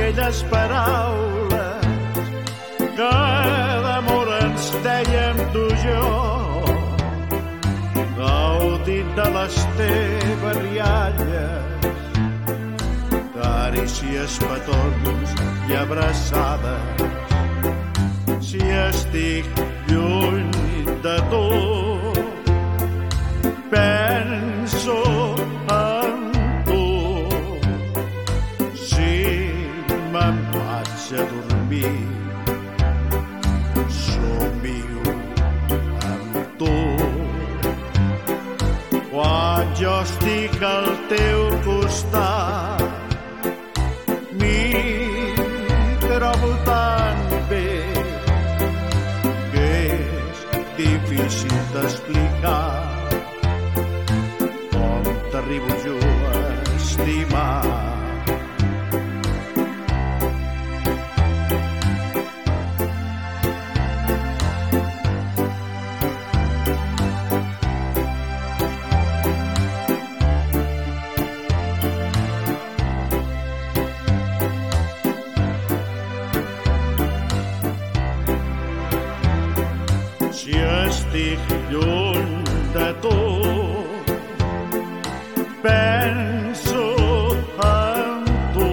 aquelles paraules que d'amor ens dèiem tu i jo, gaudint de les teves rialles, carícies, petons i abraçades. Si estic lluny de tu, penso en tu. Si me'n vaig a dormir, somio amb tu. Quan jo estic al teu costat, m'hi trobo tan bé que és difícil d'explicar com t'arribo jo a estimar. Si estic lluny de tu, penso en tu.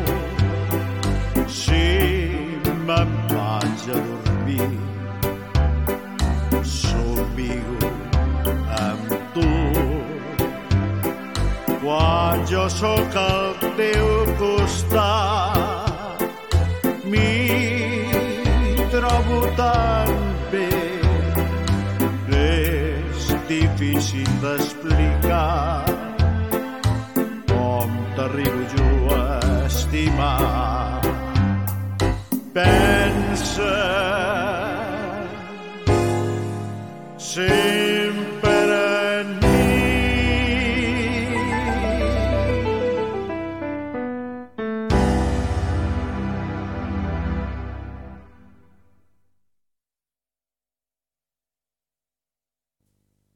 Si me'n vaig a dormir, somio amb tu. Quan jo sóc al teu costat, m'hi trobo tan bé, difícil d'explicar com t'arribo jo a estimar. Pensa, sí,